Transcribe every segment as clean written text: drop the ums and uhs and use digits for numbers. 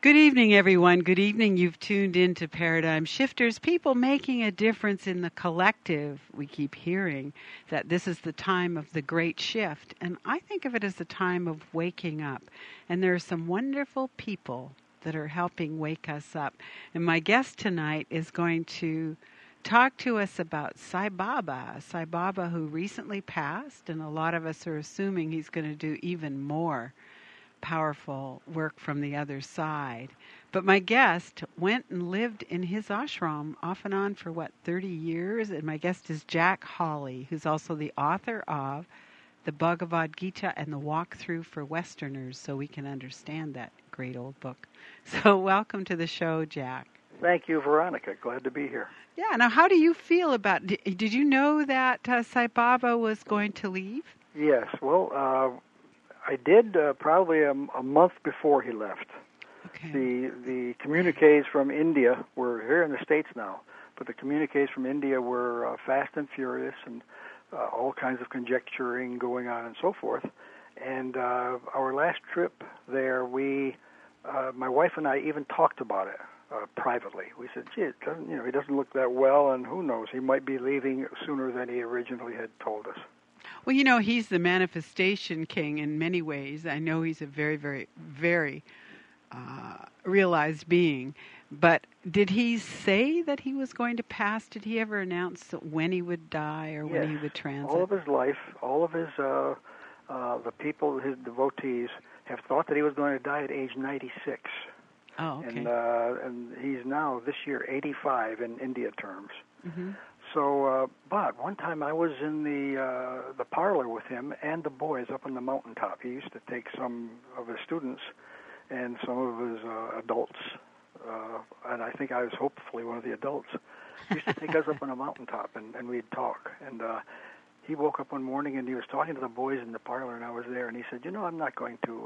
Good evening, everyone. Good evening. You've tuned in to Paradigm Shifters, people making a difference in the collective. We keep hearing that this is the time of the great shift, and I think of it as the time of waking up. And there are some wonderful people that are helping wake us up. And my guest tonight is going to talk to us about Sai Baba. Sai Baba, who recently passed, and a lot of us are assuming he's going to do even more powerful work from the other side. But my guest went and lived in his ashram off and on for 30 years? And my guest is Jack Hawley, who's also the author of the Bhagavad Gita and the Walkthrough for Westerners, so we can understand that great old book. So welcome to the show, Jack. Thank you, Veronica. Glad to be here. Yeah, now how do you feel about, did you know that Sai Baba was going to leave? Yes, well, I did probably a month before he left. Okay. The communiques from India were here in the States now, but the communiques from India were fast and furious and all kinds of conjecturing going on and so forth. And our last trip there, my wife and I even talked about it privately. We said, gee, he doesn't look that well, and who knows, he might be leaving sooner than he originally had told us. Well, he's the manifestation king in many ways. I know he's a very, very, very realized being. But did he say that he was going to pass? Did he ever announce when he would die or when he would transit? All of his life, all of his, the people, his devotees, have thought that he was going to die at age 96. Oh, okay. And he's now, this year, 85 in India terms. Mm-hmm. So, but one time I was in the parlor with him and the boys up on the mountaintop. He used to take some of his students and some of his adults, and I think I was hopefully one of the adults. He used to take us up on a mountaintop and we'd talk. And he woke up one morning and he was talking to the boys in the parlor, and I was there, and he said, I'm not going to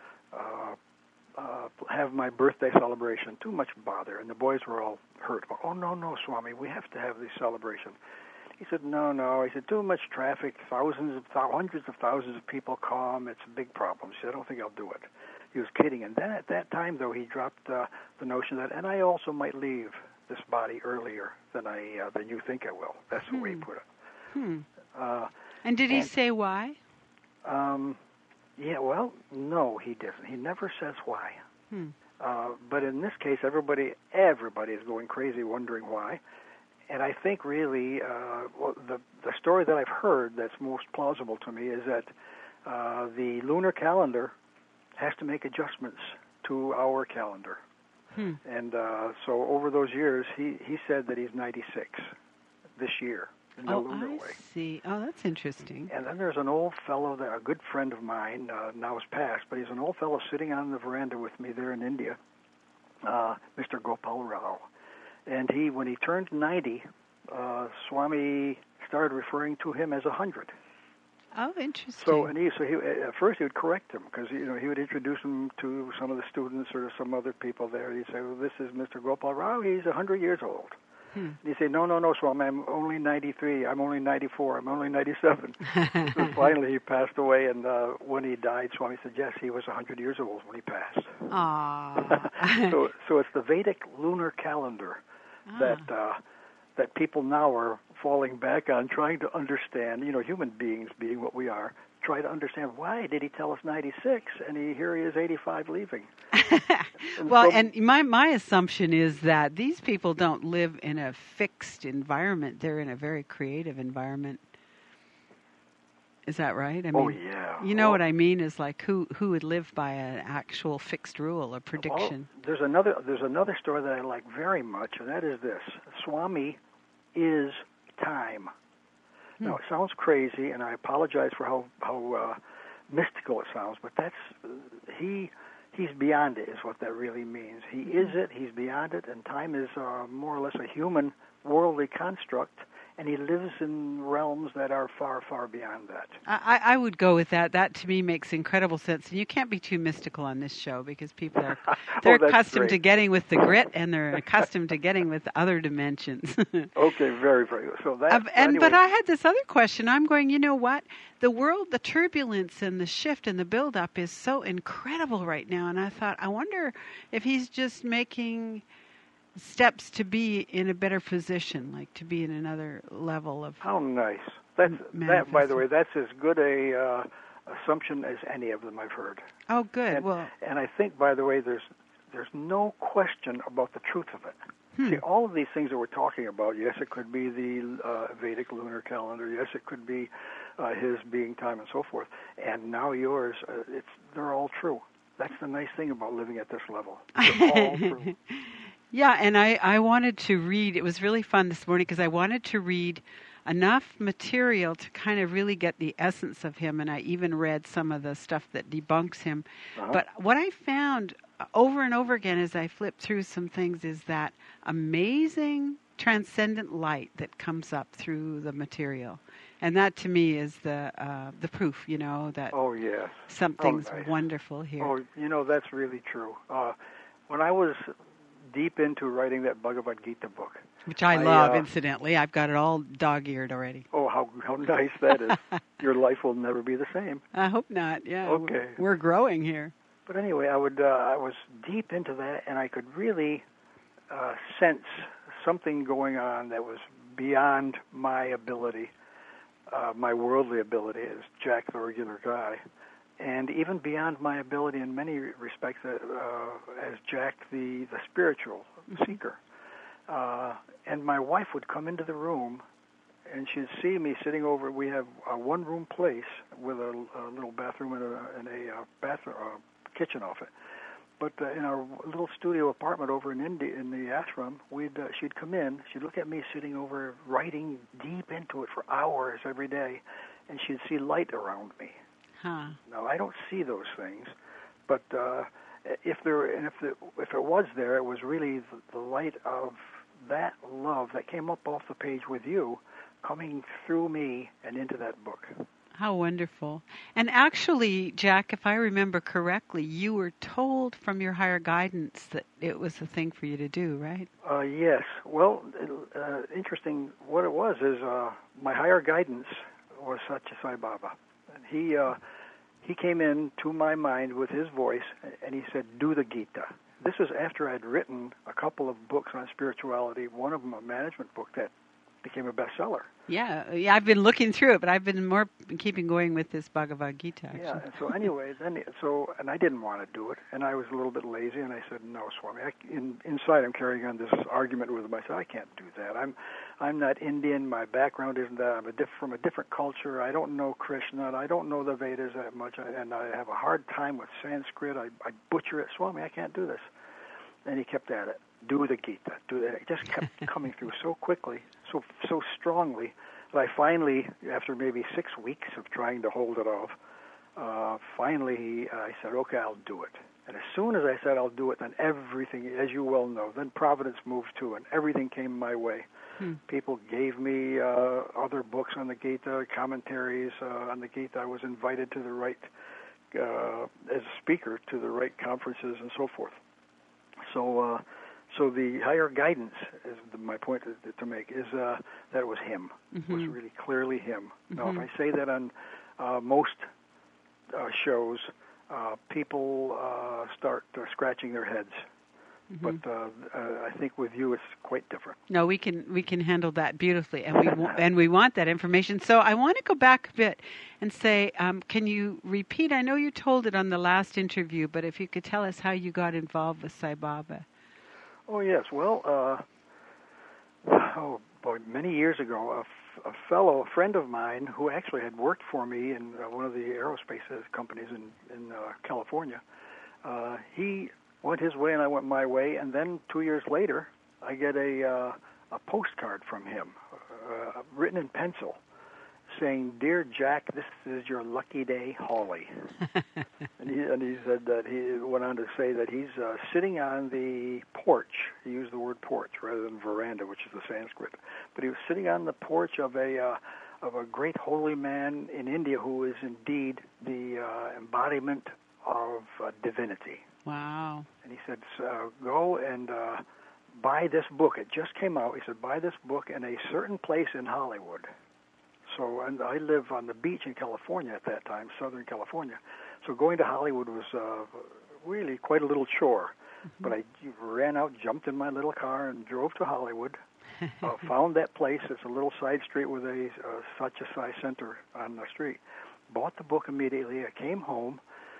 have my birthday celebration. Too much bother. And the boys were all hurt. Oh, no, Swami, we have to have this celebration. He said, no. He said, too much traffic, hundreds of thousands of people come. It's a big problem. He said, I don't think I'll do it. He was kidding. And then at that time, though, he dropped the notion that, and I also might leave this body earlier than you think I will. That's the way he put it. And did he say why? Yeah, well, no, he doesn't. He never says why. But in this case, everybody is going crazy wondering why. And I think really the story that I've heard that's most plausible to me is that the lunar calendar has to make adjustments to our calendar. And so over those years, he said that he's 96 this year. In the lunar way. See. Oh, that's interesting. And then there's an old fellow, a good friend of mine, now has passed, but he's an old fellow sitting on the veranda with me there in India, Mr. Gopal Rao. And when he turned 90, Swami started referring to him as 100. Oh, interesting. So at first he would correct him because he would introduce him to some of the students or some other people there. He'd say, "Well, this is Mr. Gopal Rao. He's 100 years old." And he said, no, Swami, I'm only 93, I'm only 94, I'm only 97. So finally he passed away, and when he died, Swami said, yes, he was 100 years old when he passed. Aww. So it's the Vedic lunar calendar that people now are falling back on, trying to understand, human beings being what we are, try to understand why did he tell us 96 and here he is 85 leaving. And my assumption is that these people don't live in a fixed environment. They're in a very creative environment. Is that right? I mean, yeah. You know what I mean is like who would live by an actual fixed rule or prediction. There's another story that I like very much, and that is this. Swami is time. Now, it sounds crazy, and I apologize for how mystical it sounds, but he's beyond it is what that really means. He is it, he's beyond it, and time is more or less a human worldly construct, and he lives in realms that are far, far beyond that. I would go with that. That to me makes incredible sense. And you can't be too mystical on this show because people are they're accustomed to getting with the grit, and they're accustomed to getting with other dimensions. Okay, very, very good. So that. Anyway. But I had this other question. I'm going, you know what? The world, the turbulence and the shift and the buildup is so incredible right now. And I thought, I wonder if he's just making steps to be in a better position, like to be in another level of. How nice. That, by the way, that's as good a assumption as any of them I've heard. Oh, good. And I think, by the way, there's no question about the truth of it. See, all of these things that we're talking about, yes, it could be the Vedic lunar calendar, yes, it could be his being time and so forth, and now yours, they're all true. That's the nice thing about living at this level. They're all true. Yeah, and I wanted to read, it was really fun this morning because I wanted to read enough material to kind of really get the essence of him, and I even read some of the stuff that debunks him. But what I found over and over again as I flipped through some things is that amazing transcendent light that comes up through the material. And that to me is the proof, that something's wonderful here. Oh, that's really true. When I was deep into writing that Bhagavad Gita book, which I love, incidentally. I've got it all dog-eared already. Oh, how nice that is. Your life will never be the same. I hope not, yeah. Okay. We're growing here. But anyway, I was deep into that, and I could really sense something going on that was beyond my ability, my worldly ability as Jack the regular guy, and even beyond my ability in many respects as Jack the spiritual seeker. And my wife would come into the room, and she'd see me sitting over. We have a one-room place with a little bathroom and a kitchen off it. But in our little studio apartment over in India, in the ashram, she'd come in. She'd look at me sitting over, writing deep into it for hours every day, and she'd see light around me. Huh. Now I don't see those things, but if it was there, it was really the light of that love that came up off the page with you, coming through me and into that book. How wonderful. And actually, Jack, if I remember correctly, you were told from your higher guidance that it was the thing for you to do, right? Yes. Well, interesting. What it was is my higher guidance was Satya Sai Baba. He came in to my mind with his voice, and he said, "Do the Gita." This was after I'd written a couple of books on spirituality, one of them a management book that became a bestseller. Yeah, I've been looking through it, but I've been more keeping going with this Bhagavad Gita, actually. Yeah, and so anyway, and I didn't want to do it, and I was a little bit lazy, and I said, "No, Swami." Inside, I'm carrying on this argument with myself. I can't do that. I'm not Indian. My background isn't that. I'm from a different culture. I don't know Krishna. I don't know the Vedas that much, and I have a hard time with Sanskrit. I butcher it. Swami, I can't do this. And he kept at it. Do the Gita. Do that. It just kept coming through so quickly, so strongly, that I finally, after maybe 6 weeks of trying to hold it off, finally I said, "Okay, I'll do it." And as soon as I said I'll do it, then everything, as you well know, then Providence moved too, and everything came my way. People gave me other books on the Gita, commentaries on the Gita. I was invited to the right, as a speaker, to the right conferences and so forth. So the higher guidance, is my point to make, is that it was him. It was really clearly him. Now, if I say that on most shows, people start scratching their heads. But I think with you, it's quite different. No, we can handle that beautifully, and we want that information. So I want to go back a bit and say, can you repeat? I know you told it on the last interview, but if you could tell us how you got involved with Sai Baba. Oh yes, well, many years ago, a friend of mine who actually had worked for me in one of the aerospace companies in California, he went his way and I went my way, and then 2 years later, I get a postcard from him, written in pencil, saying, "Dear Jack, this is your lucky day, Hawley." and he said that he went on to say that he's sitting on the porch. He used the word porch rather than veranda, which is the Sanskrit. But he was sitting on the porch of a great holy man in India who is indeed the embodiment of divinity. Wow. And he said, go and buy this book. It just came out. He said, buy this book in a certain place in Hollywood. So, and I live on the beach in California at that time, Southern California. So going to Hollywood was really quite a little chore. Mm-hmm. But I ran out, jumped in my little car, and drove to Hollywood. Found that place. It's a little side street with a Satyasai Center on the street. Bought the book immediately. I came home.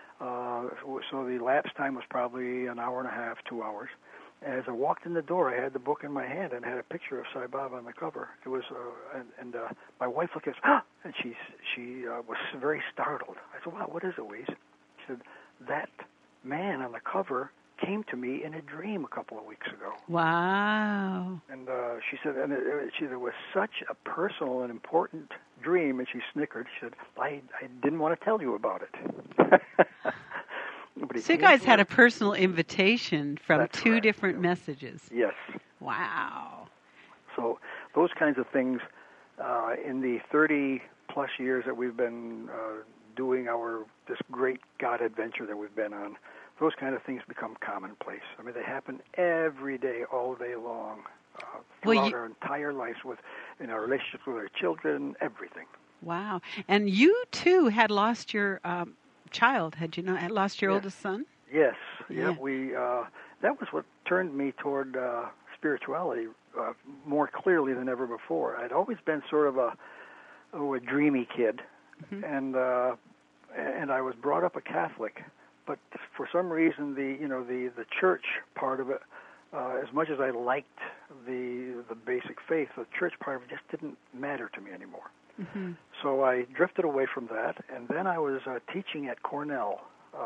So the lapse time was probably an hour and a half, 2 hours. As I walked in the door, I had the book in my hand and had a picture of Sai Baba on the cover. It was, and my wife looked at us, and she was very startled. I said, "Wow, what is it, Louise?" She said, "That man on the cover came to me in a dream a couple of weeks ago." Wow. And she said, it was such a personal and important dream, and she snickered. She said, I didn't want to tell you about it. So you guys had a personal invitation from That's two right. different messages. Yes. Wow. So those kinds of things, in the 30-plus years that we've been doing this great God adventure that we've been on, those kind of things become commonplace. I mean, they happen every day, all day long, throughout our entire lives, in our relationships with our children, everything. Wow. And you, too, had lost your child, had you not? Had lost your oldest son? Yes. Yeah. That was what turned me toward spirituality more clearly than ever before. I'd always been sort of a dreamy kid, mm-hmm. and I was brought up a Catholic. But for some reason, the church part of it, as much as I liked the basic faith, the church part of it just didn't matter to me anymore. Mm-hmm. So I drifted away from that, and then I was teaching at Cornell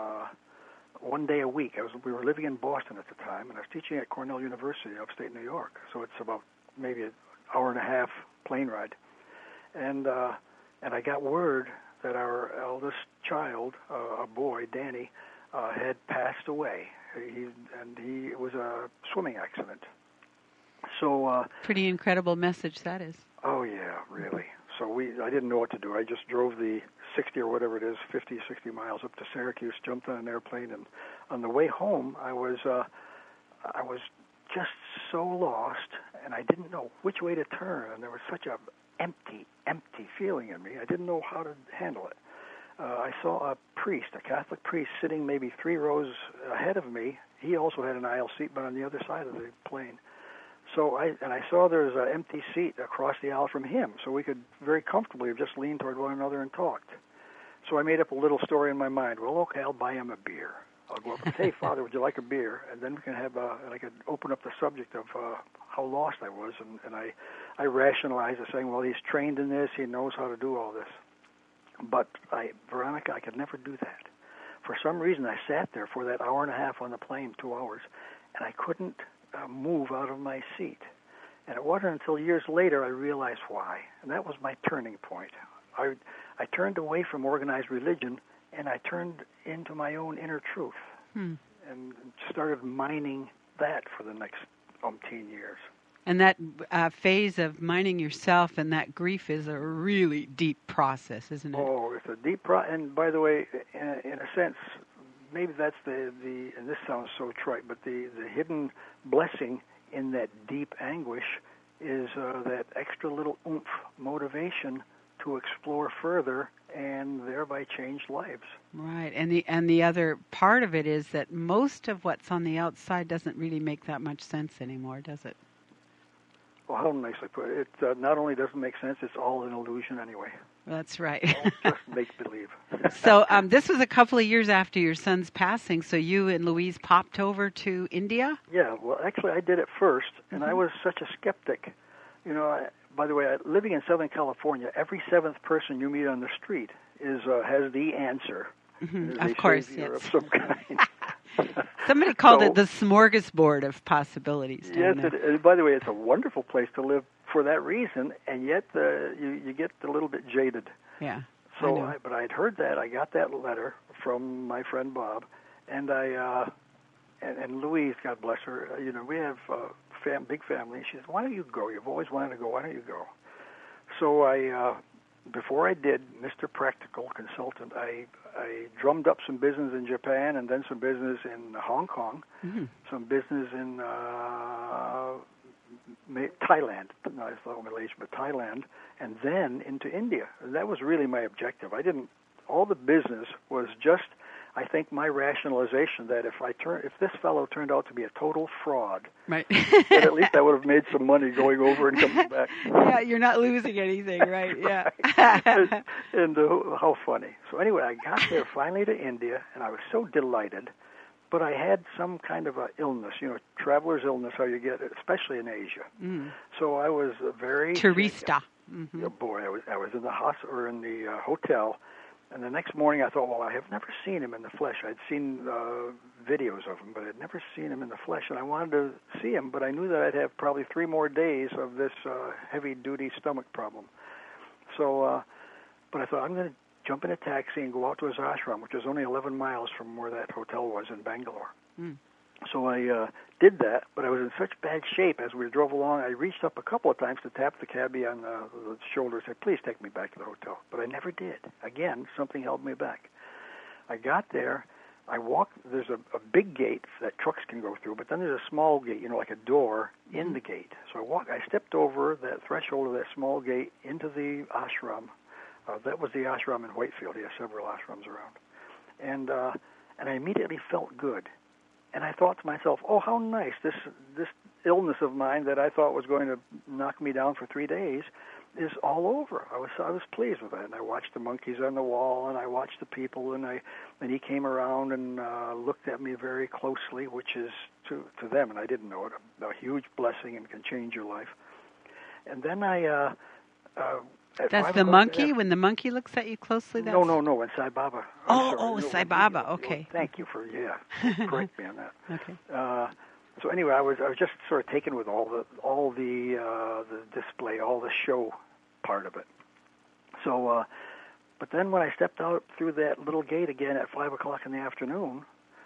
1 day a week. We were living in Boston at the time, and I was teaching at Cornell University, upstate New York. So it's about maybe an hour and a half plane ride, and I got word that our eldest child, a boy, Danny, had passed away. It was a swimming accident. So pretty incredible message that is. Oh yeah, really. So I didn't know what to do. I just drove the 60 or whatever it is, 50, 60 miles up to Syracuse, jumped on an airplane, and on the way home, I was just so lost, and I didn't know which way to turn, and there was such a empty feeling in me. I didn't know how to handle it. I saw a priest, a Catholic priest, sitting maybe 3 rows ahead of me. He also had an aisle seat, but on the other side of the plane. So I saw there was an empty seat across the aisle from him, so we could very comfortably have just leaned toward one another and talked. So I made up a little story in my mind. Well, okay, I'll buy him a beer. I'll go up and say, "Hey, Father, would you like a beer?" And then we can have, and I could open up the subject of how lost I was, and I rationalized it, saying, "Well, he's trained in this, he knows how to do all this." But Veronica, I could never do that. For some reason, I sat there for that hour and a half on the plane, 2 hours, and I couldn't move out of my seat. And it wasn't until years later I realized why, and that was my turning point. I turned away from organized religion, and I turned into my own inner truth, and started mining that for the next umpteen years. And that phase of mining yourself and that grief is a really deep process, isn't it? Oh, it's a deep process. And by the way, in a sense, maybe that's the and this sounds so trite, but the hidden blessing in that deep anguish is that extra little oomph motivation to explore further and thereby change lives. Right, and the other part of it is that most of what's on the outside doesn't really make that much sense anymore, does it? Well, how nicely put. It not only doesn't make sense, it's all an illusion anyway. That's right. Just make-believe. So this was a couple of years after your son's passing, so you and Louise popped over to India? Yeah, well, actually, I did it first, and I was such a skeptic. By the way, living in Southern California, every 7th person you meet on the street has the answer. Mm-hmm. Of course, yes. Of some kind. Somebody called it the smorgasbord of possibilities. Yes, by the way, it's a wonderful place to live for that reason, and yet you get a little bit jaded. Yeah. So, but I'd heard that. I got that letter from my friend Bob, and and Louise, God bless her. We have big family. She said, "Why don't you go? You've always wanted to go. Why don't you go?" So before I did, Mr. Practical Consultant, I drummed up some business in Japan, and then some business in Hong Kong, some business in Thailand, not Malaysia, but Thailand, and then into India. And that was really my objective. All the business was just, I think, my rationalization that if this fellow turned out to be a total fraud, right, then at least I would have made some money going over and coming back. Yeah, you're not losing anything, right? Yeah. Right. And how funny. So anyway, I got there finally to India, and I was so delighted. But I had some kind of a illness, traveler's illness, how you get it, especially in Asia. So I was very Turista. Yeah, boy, I was in the hospital or in the hotel, and the next morning I thought, well, I have never seen him in the flesh. I'd seen videos of him, but I'd never seen him in the flesh, and I wanted to see him, but I knew that I'd have probably 3 more days of this heavy-duty stomach problem. So, but I thought, I'm going to jump in a taxi and go out to his ashram, which was only 11 miles from where that hotel was in Bangalore. So I did that, but I was in such bad shape as we drove along. I reached up a couple of times to tap the cabbie on the shoulder and say, please take me back to the hotel. But I never did. Again, something held me back. I got there. I walked. There's a big gate that trucks can go through, but then there's a small gate, like a door in the gate. So I stepped over that threshold of that small gate into the ashram. That was the ashram in Whitefield. He has several ashrams around. And I immediately felt good. And I thought to myself, oh, how nice. This illness of mine that I thought was going to knock me down for 3 days is all over. I was pleased with that. And I watched the monkeys on the wall, and I watched the people, and he came around and looked at me very closely, which is to them, and I didn't know it, a huge blessing and can change your life. And then that's the monkey? When the monkey looks at you closely? No, when Sai Baba. Sai Baba, okay. Thank you for, correct me on that. Okay. So anyway, I was just sort of taken with all the display, all the show part of it. So, but then when I stepped out through that little gate again at 5 o'clock in the afternoon,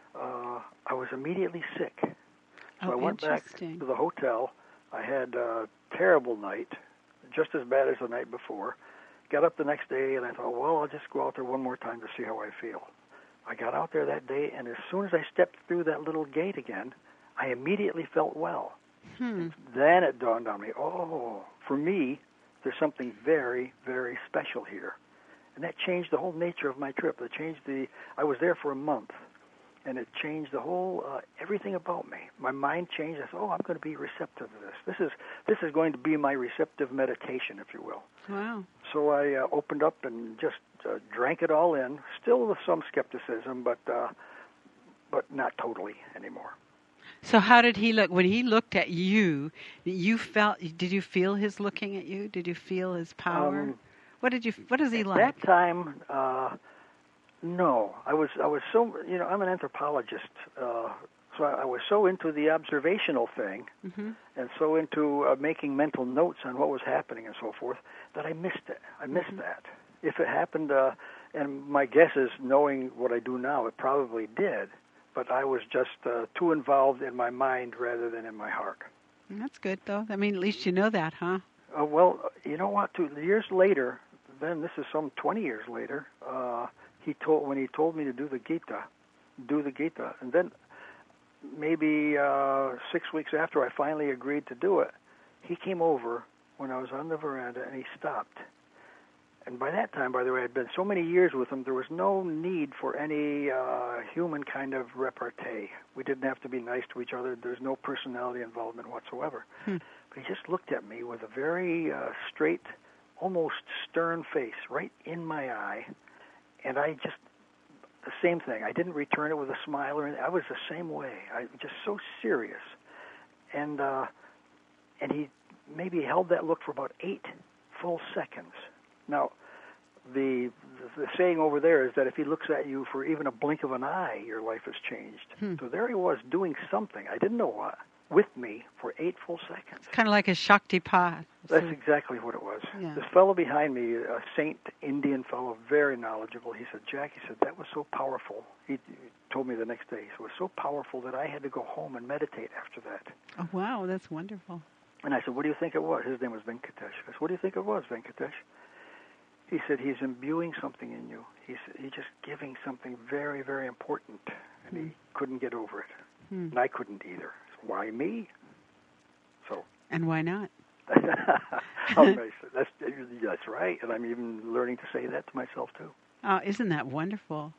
I was immediately sick. So I went back to the hotel. I had a terrible night, just as bad as the night before. Got up the next day, and I thought, well, I'll just go out there one more time to see how I feel. I got out there that day, and as soon as I stepped through that little gate again, I immediately felt well. Then it dawned on me, for me, there's something very, very special here. And that changed the whole nature of my trip. I was there for a month, and it changed the whole, everything about me. My mind changed. I thought, I'm going to be receptive to this. This is going to be my receptive meditation, if you will. Wow. So I opened up and just drank it all in, still with some skepticism, but not totally anymore. So how did he look? When he looked at you, did you feel his looking at you? Did you feel his power? What is he like? At that time, no. I was so, I'm an anthropologist, so I was so into the observational thing and so into making mental notes on what was happening and so forth that I missed it. I missed that. If it happened, and my guess is, knowing what I do now, it probably did, but I was just too involved in my mind rather than in my heart. That's good, though. I mean, at least you know that, huh? Well, you know what? 2 years later, then this is some 20 years later, when he told me to do the Gita, and then maybe 6 weeks after I finally agreed to do it, he came over when I was on the veranda, and he stopped. And by that time, by the way, I'd been so many years with him, there was no need for any human kind of repartee. We didn't have to be nice to each other. There's no personality involvement whatsoever. But he just looked at me with a very straight, almost stern face right in my eye, and the same thing. I didn't return it with a smile or anything. I was the same way. I just so serious. And he maybe held that look for about 8 full seconds. Now, the saying over there is that if he looks at you for even a blink of an eye, your life has changed. So there he was doing something. I didn't know what. with me for 8 full seconds. It's kind of like a Shaktipat. That's exactly what it was. Yeah. This fellow behind me, a Saint Indian fellow, very knowledgeable, he said, Jack, he said, that was so powerful. He told me the next day, he said, it was so powerful that I had to go home and meditate after that. Oh, wow, that's wonderful. And I said, what do you think it was? His name was Venkatesh. I said, what do you think it was, Venkatesh? He said, he's imbuing something in you. He's just giving something very, very important, and he couldn't get over it. And I couldn't either. So why me? So. And why not? How nice. That's right, and I'm even learning to say that to myself too. Oh, isn't that wonderful?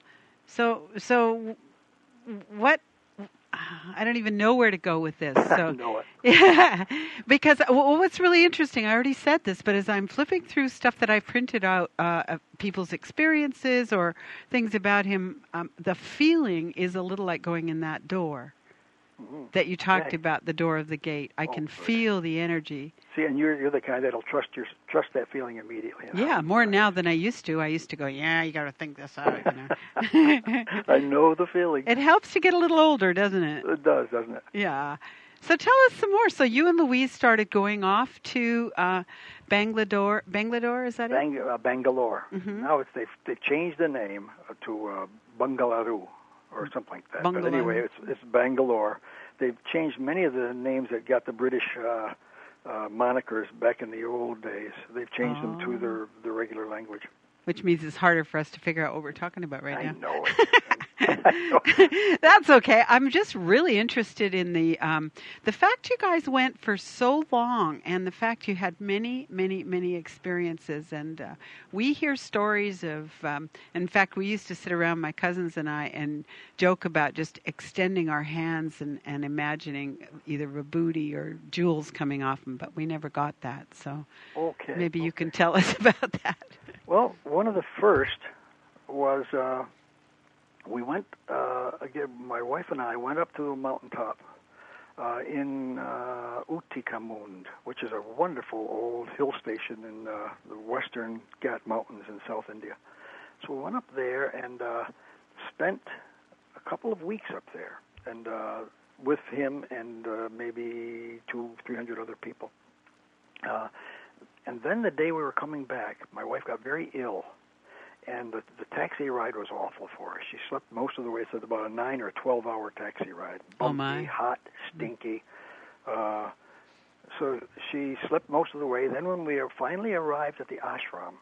So what? I don't even know where to go with this. So, I know it. Yeah, because what's really interesting, I already said this, but as I'm flipping through stuff that I printed out of people's experiences or things about him, the feeling is a little like going in that door. That you talked about, the door of the gate. I can feel the energy. See, and you're the kind that'll trust that feeling immediately. Yeah, more now than I used to. I used to go, yeah, you got to think this out. You know? I know the feeling. It helps to get a little older, doesn't it? It does, doesn't it? Yeah. So tell us some more. So you and Louise started going off to Bangalore. Bangalore, is that it? Bangalore. Now they've changed the name to Bangalore or something like that. Bangalore. But anyway, it's Bangalore. They've changed many of the names that got the British monikers back in the old days. They've changed them to the regular language. Which means it's harder for us to figure out what we're talking about right now. I know it. That's okay. I'm just really interested in the fact you guys went for so long, and the fact you had many, many, many experiences. And we hear stories of. In fact, we used to sit around, my cousins and I, and joke about just extending our hands and imagining either vibhuti or jewels coming off them. But we never got that. So maybe you can tell us about that. Well, one of the first was. We went, again, my wife and I went up to a mountaintop in Uttikamund, which is a wonderful old hill station in the western Ghat Mountains in South India. So we went up there and spent a couple of weeks up there, and with him and maybe 200-300 other people. And then the day we were coming back, my wife got very ill. And the taxi ride was awful for her. She slept most of the way. It's about a 9 or 12-hour taxi ride. Bumpy, hot, stinky. So she slept most of the way. Then when we finally arrived at the ashram,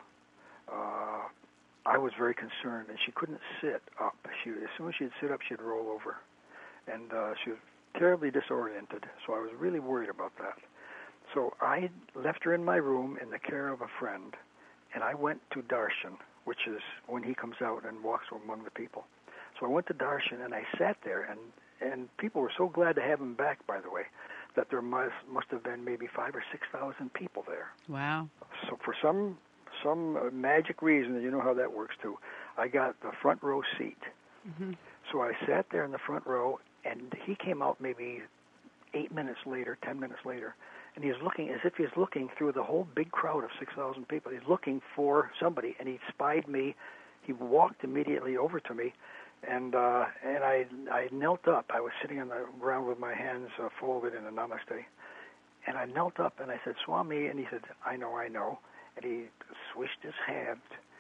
I was very concerned, and she couldn't sit up. As soon as she'd sit up, she'd roll over. And she was terribly disoriented, so I was really worried about that. So I left her in my room in the care of a friend, and I went to darshan, which is when he comes out and walks among the people. So I went to darshan, and I sat there, and people were so glad to have him back, by the way, that there must have been maybe 5,000 or 6,000 people there. Wow. So for some magic reason, and you know how that works too, I got the front row seat. So I sat there in the front row, and he came out maybe 8 minutes later, 10 minutes later, and he's looking as if he's looking through the whole big crowd of 6,000 people. He's looking for somebody, and he spied me. He walked immediately over to me, and I knelt up. I was sitting on the ground with my hands folded in a namaste, and I knelt up, and I said, Swami, and he said, I know, and he swished his hand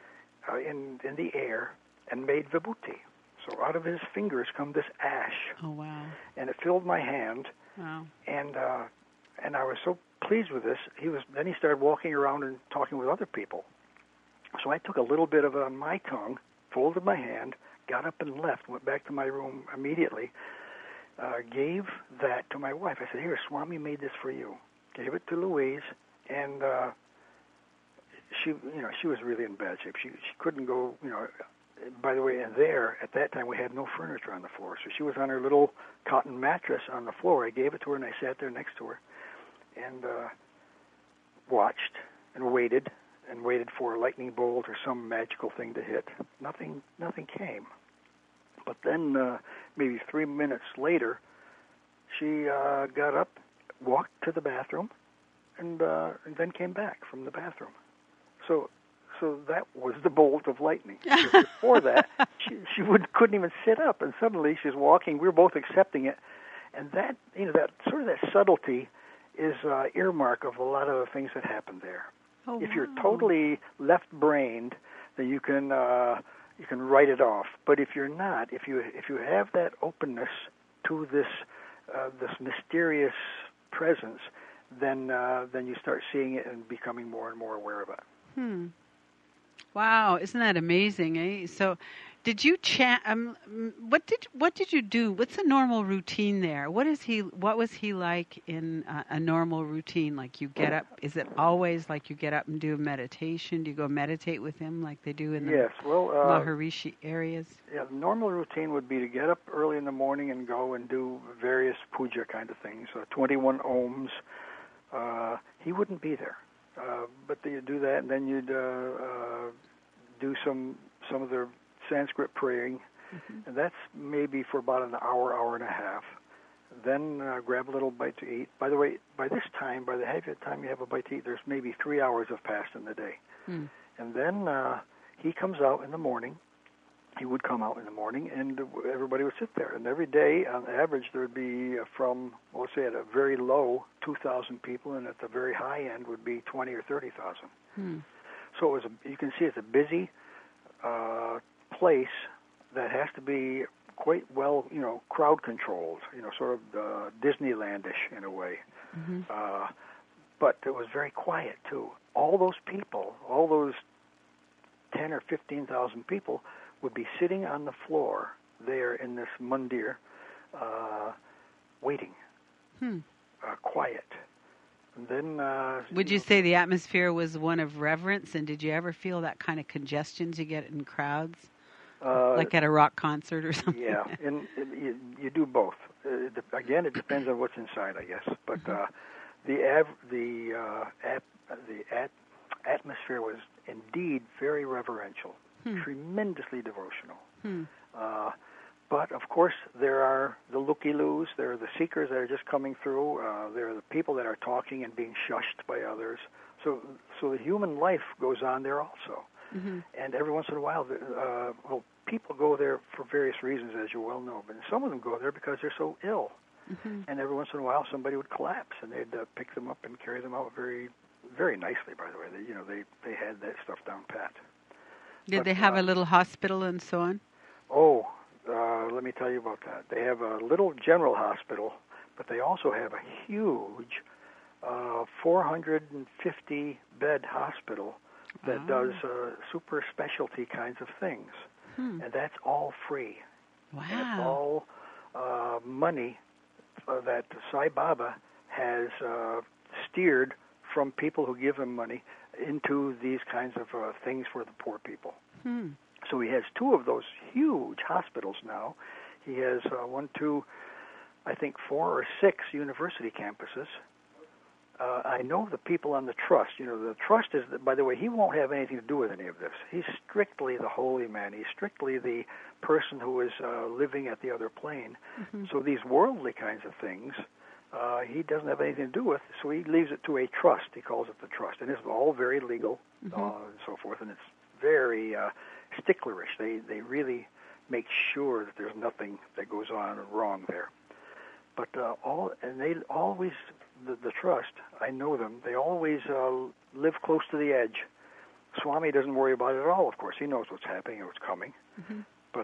in the air and made vibhuti. So out of his fingers come this ash. Oh, wow. And it filled my hand. Wow. And I was so pleased with this. Then he started walking around and talking with other people. So I took a little bit of it on my tongue, folded my hand, got up and left, went back to my room immediately, gave that to my wife. I said, here, Swami made this for you. Gave it to Louise, and she was really in bad shape. She couldn't go, by the way, and there, at that time, we had no furniture on the floor. So she was on her little cotton mattress on the floor. I gave it to her, and I sat there next to her and watched and waited for a lightning bolt or some magical thing to hit. Nothing came. But then maybe 3 minutes later, she got up, walked to the bathroom, and then came back from the bathroom. So that was the bolt of lightning. Before that, she couldn't even sit up, and suddenly she's walking. We were both accepting it, And that, that sort of that subtlety is earmark of a lot of the things that happen there. Oh, if wow. you're totally left-brained, then you can write it off. But if you're not, if you have that openness to this mysterious presence, then you start seeing it and becoming more and more aware of it. Wow, isn't that amazing? Eh? So, did you chat? What did you do? What's a normal routine there? What was he like in a normal routine? Like you get up? Is it always like you get up and do a meditation? Do you go meditate with him like they do in the Maharishi areas? Yeah, the normal routine would be to get up early in the morning and go and do various puja kind of things. 21 ohms. He wouldn't be there. But you'd do that, and then you'd do some of the Sanskrit praying, and that's maybe for about an hour, hour and a half. Then grab a little bite to eat. By the way, by the time you have a bite to eat, there's maybe 3 hours have passed in the day. And then he comes out in the morning. He would come out in the morning, and everybody would sit there. And every day, on average, there would be from, let's say, at a very low, 2,000 people, and at the very high end would be 20 or 30,000. So you can see it's a busy place that has to be quite well, crowd controlled, sort of Disneylandish in a way. But it was very quiet too. All those people, all those 10 or 15,000 people, would be sitting on the floor there in this mandir, waiting, quiet. And then, would you say the atmosphere was one of reverence? And did you ever feel that kind of congestions you get in crowds, like at a rock concert or something? Yeah, and you do both. Again, it depends on what's inside, I guess. But the atmosphere was indeed very reverential. Tremendously devotional. But, of course, there are the looky-loos, there are the seekers that are just coming through, there are the people that are talking and being shushed by others. So the human life goes on there also. And every once in a while, people go there for various reasons, as you well know, but some of them go there because they're so ill. And every once in a while, somebody would collapse, and they'd pick them up and carry them out very, very nicely, by the way. They had that stuff down pat. Did they have a little hospital and so on? Oh, let me tell you about that. They have a little general hospital, but they also have a huge 450-bed hospital that does super specialty kinds of things. And that's all free. Wow. And it's all money that Sai Baba has steered from people who give him money into these kinds of things for the poor people. So he has 2 of those huge hospitals now. He has 4 or 6 university campuses. I know the people on the trust. The trust is, by the way, he won't have anything to do with any of this. He's strictly the holy man. He's strictly the person who is living at the other plane. So these worldly kinds of things, he doesn't have anything to do with, so he leaves it to a trust. He calls it the trust, and it's all very legal and so forth, and it's very sticklerish. They really make sure that there's nothing that goes on wrong there. But they always, the trust, I know them, they always live close to the edge. Swami doesn't worry about it at all, of course. He knows what's happening and what's coming. But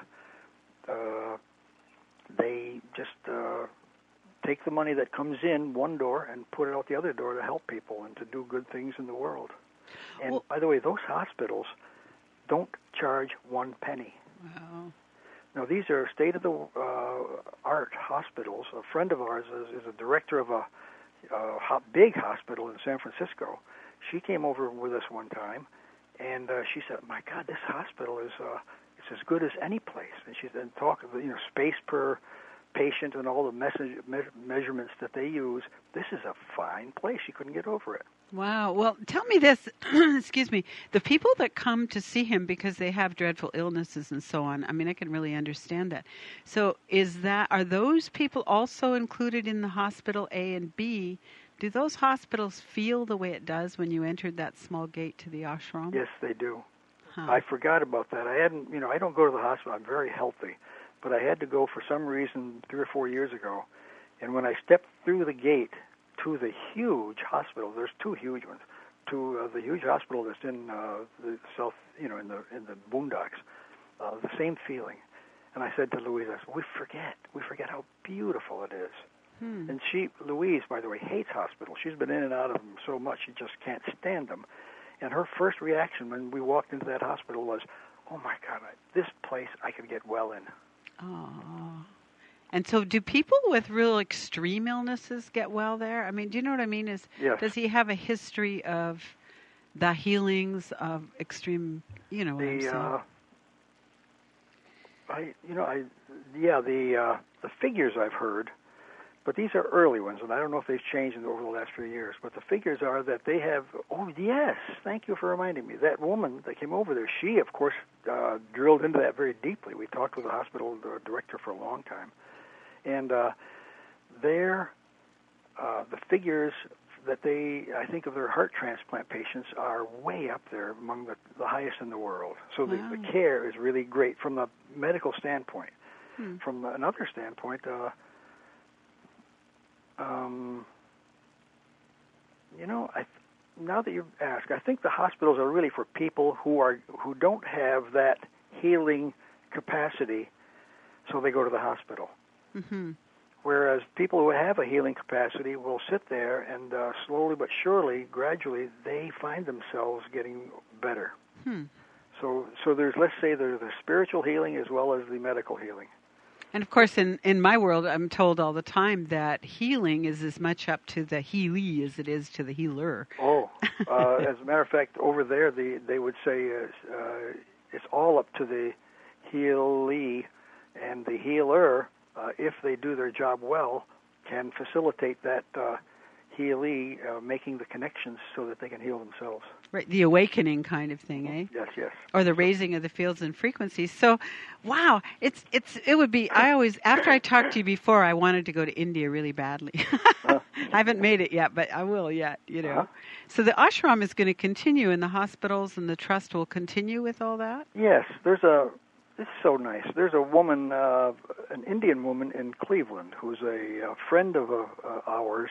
they just take the money that comes in one door and put it out the other door to help people and to do good things in the world. And by the way, those hospitals don't charge 1 penny. Wow. Now, these are state-of-the-art hospitals. A friend of ours is a director of a big hospital in San Francisco. She came over with us one time, and she said, "My God, this hospital is it's as good as any place." And she then talked of space per patient and all the measurements that they use. This is a fine place. She couldn't get over it. Wow. Well, tell me this, excuse me, the people that come to see him because they have dreadful illnesses and so on, I mean, I can really understand that. So are those people also included in the hospital A and B? Do those hospitals feel the way it does when you entered that small gate to the ashram? Yes, they do. I forgot about that. I don't go to the hospital. I'm very healthy. but I had to go for some reason 3 or 4 years ago. And when I stepped through the gate to the huge hospital, there's two huge ones, to the huge hospital that's in the south, in the boondocks, the same feeling. And I said to Louise, we forget how beautiful it is. And Louise, by the way, hates hospitals. She's been in and out of them so much she just can't stand them. And her first reaction when we walked into that hospital was, oh my God, this place I could get well in. Oh. And so do people with real extreme illnesses get well there? I mean, do you know what I mean? Yes. Does he have a history of the healings of extreme, what I'm saying? The figures I've heard, but these are early ones, and I don't know if they've changed over the last few years, but the figures are that they have, oh yes, thank you for reminding me, that woman that came over there, she, of course, drilled into that very deeply. We talked with the hospital director for a long time. And the figures that I think of their heart transplant patients are way up there among the highest in the world. So the care is really great from the medical standpoint. From another standpoint, now that you ask, I think the hospitals are really for people who don't have that healing capacity, so they go to the hospital. Mm-hmm. Whereas people who have a healing capacity will sit there and slowly but surely, gradually, they find themselves getting better. So there's, let's say, there's the spiritual healing as well as the medical healing. And of course, in my world, I'm told all the time that healing is as much up to the healee as it is to the healer. Oh, as a matter of fact, over there, they would say it's all up to the healee, and the healer, if they do their job well, can facilitate that healee making the connections so that they can heal themselves. Right, the awakening kind of thing, eh? Yes. Or the raising of the fields and frequencies. So, wow, it would be. After I talked to you before, I wanted to go to India really badly. I haven't made it yet, but I will yet. So the ashram is going to continue, and the hospitals and the trust will continue with all that. Yes, it's so nice. There's a woman, an Indian woman in Cleveland, who's a friend of ours.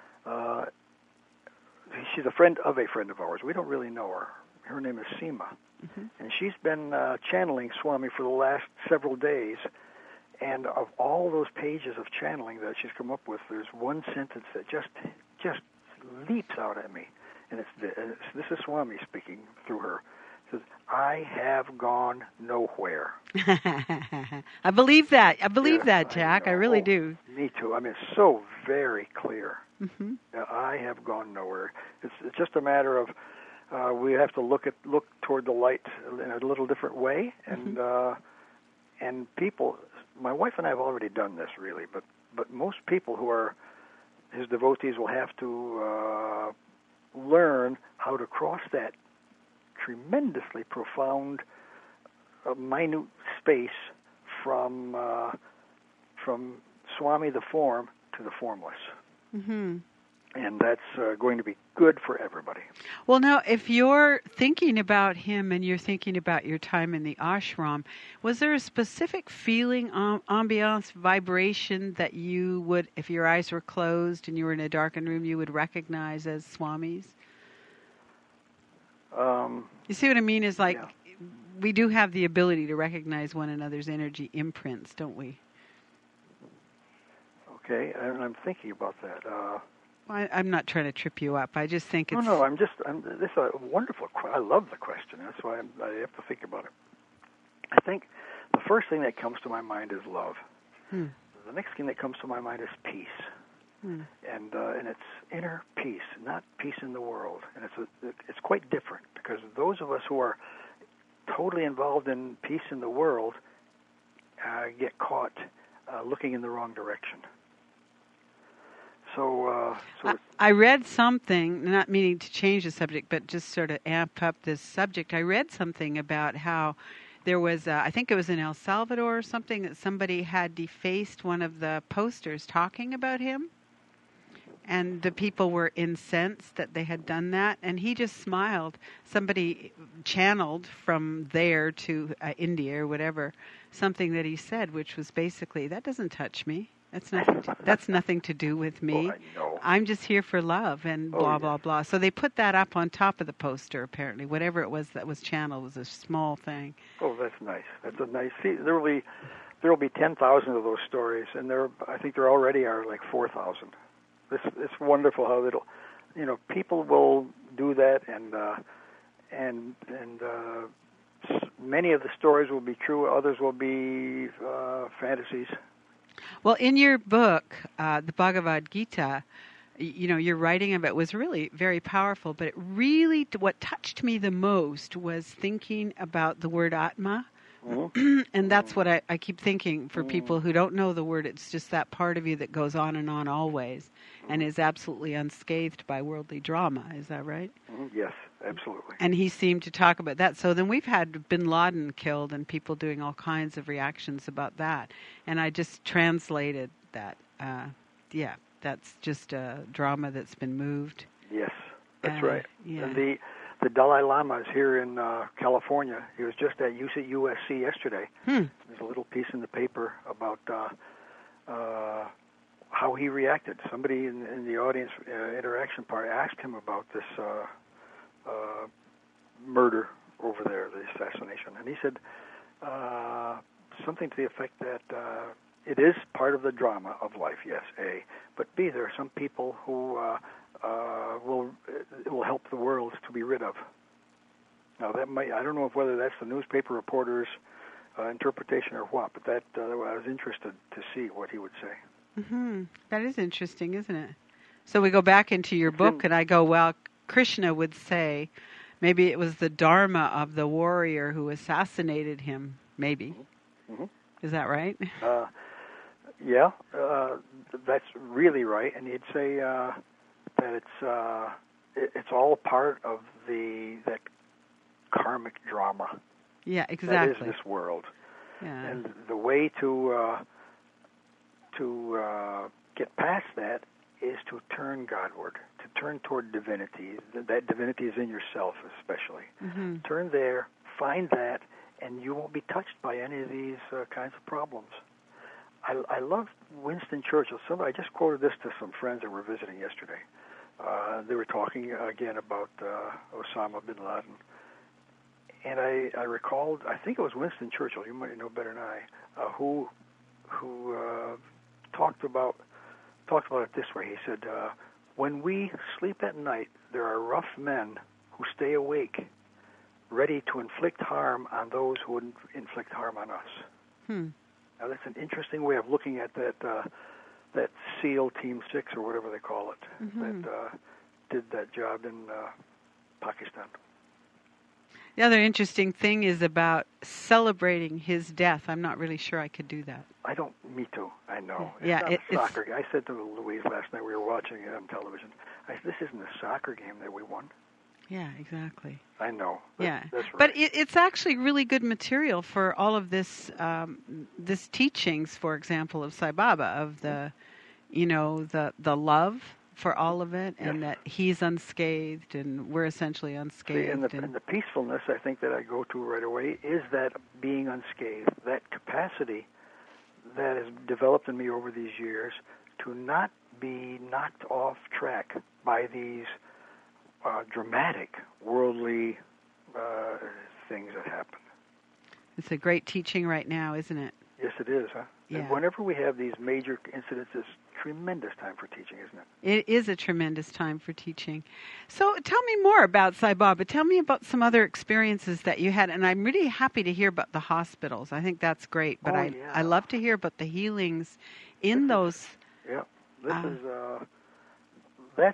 She's a friend of ours. We don't really know her. Her name is Seema. Mm-hmm. And she's been channeling Swami for the last several days. And of all those pages of channeling that she's come up with, there's one sentence that just leaps out at me. And this is Swami speaking through her. It says, I have gone nowhere. I believe that. I believe that, Jack. I really do. Me too. I mean, it's so very clear. Mm-hmm. I have gone nowhere. It's just a matter of we have to look toward the light in a little different way, and and people. My wife and I have already done this, really, but most people who are his devotees will have to learn how to cross that tremendously profound, minute space from Swami the form to the formless. Mm-hmm. And that's going to be good for everybody. Well, now, if you're thinking about him and you're thinking about your time in the ashram, was there a specific feeling, ambiance, vibration that you would, if your eyes were closed and you were in a darkened room, you would recognize as Swami's? You see what I mean? Is like we do have the ability to recognize one another's energy imprints, don't we? Okay, and I'm thinking about that. I'm not trying to trip you up. I just think it's... No, this is a wonderful question. I love the question. That's why I have to think about it. I think the first thing that comes to my mind is love. The next thing that comes to my mind is peace. And it's inner peace, not peace in the world. And it's quite different, because those of us who are totally involved in peace in the world get caught looking in the wrong direction. So I read something, not meaning to change the subject, but just sort of amp up this subject. I read something about how there was, I think it was in El Salvador or something, that somebody had defaced one of the posters talking about him. and the people were incensed that they had done that, and he just smiled. Somebody channeled from there to India or whatever something that he said, which was basically, that doesn't touch me. That's nothing to do with me. Oh, I know. I'm just here for love and blah, blah, blah. So they put that up on top of the poster, apparently. Whatever it was that was channeled was a small thing. Oh, that's nice. That's a nice... See, there will be 10,000 of those stories, and I think there already are like 4,000. It's wonderful how it'll... people will do that, and many of the stories will be true. Others will be fantasies. Well, in your book, the Bhagavad Gita, your writing of it was really very powerful, but what touched me the most was thinking about the word Atma. Mm-hmm. And that's what I keep thinking for people who don't know the word. It's just that part of you that goes on and on always and is absolutely unscathed by worldly drama. Is that right? Yes, absolutely. And he seemed to talk about that. So then we've had bin Laden killed and people doing all kinds of reactions about that. And I just translated that. That's just a drama that's been moved. Yes, that's right. Yeah. And the Dalai Lama is here in California. He was just at USC yesterday. There's a little piece in the paper about how he reacted. Somebody in the audience interaction part asked him about this murder over there, the assassination. And he said something to the effect that it is part of the drama of life, yes, A. But B, there are some people who will help the world to be rid of. Now, I don't know whether that's the newspaper reporter's interpretation or what, but that I was interested to see what he would say. Mm-hmm. That is interesting, isn't it? So we go back into your book, and I go, well, Krishna would say maybe it was the dharma of the warrior who assassinated him, maybe. Mm-hmm. Is that right? Yeah, that's really right. And he'd say that it's all part of that karmic drama. Yeah, exactly. That is this world. Yeah. And the way to get past that is to turn Godward, to turn toward divinity. That divinity is in yourself, especially. Mm-hmm. Turn there, find that, and you won't be touched by any of these kinds of problems. I love Winston Churchill. I just quoted this to some friends that were visiting yesterday. They were talking again about Osama bin Laden. And I recalled, I think it was Winston Churchill, you might know better than I, who talked about it this way. He said, when we sleep at night, there are rough men who stay awake, ready to inflict harm on those who would inflict harm on us. Now, that's an interesting way of looking at that SEAL Team 6 or whatever they call it, that did that job in Pakistan. The other interesting thing is about celebrating his death. I'm not really sure I could do that. Me too, I know. It's not a soccer game. I said to Louise last night, we were watching it on television, I said, this isn't a soccer game that we won. Yeah, exactly. I know. That's right. But it's actually really good material for all of this teachings, for example, of Sai Baba, of the love for all of it, and that he's unscathed and we're essentially unscathed. And the peacefulness, I think, that I go to right away is that being unscathed, that capacity that has developed in me over these years to not be knocked off track by these dramatic, worldly things that happen. It's a great teaching right now, isn't it? Yes, it is. Huh? Yeah. And whenever we have these major incidents, it's tremendous time for teaching, isn't it? It is a tremendous time for teaching. So tell me more about Sai Baba. Tell me about some other experiences that you had. And I'm really happy to hear about the hospitals. I think that's great. But I love to hear about the healings in those. Yeah. That's,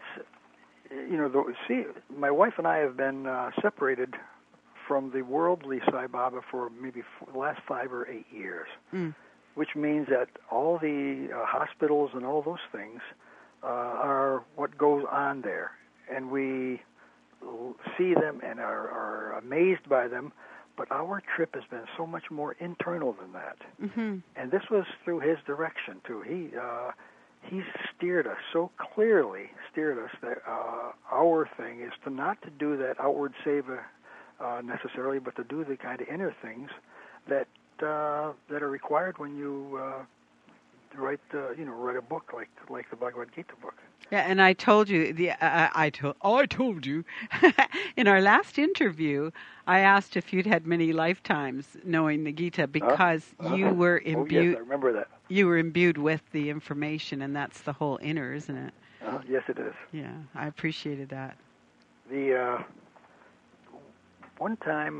my wife and I have been separated from the worldly Sai Baba for maybe the last 5 or 8 years. Which means that all the hospitals and all those things are what goes on there. And we see them and are amazed by them, but our trip has been so much more internal than that. Mm-hmm. And this was through his direction, too. he's steered us so clearly, that our thing is not to do that outward seva necessarily, but to do the kind of inner things that are required when you write a book like the Bhagavad Gita book. Yeah, and I told you I told you in our last interview. I asked if you'd had many lifetimes knowing the Gita because you were imbued. Oh, yes, I remember that. You were imbued with the information, and that's the whole inner, isn't it? Yes, it is. Yeah, I appreciated that. The one time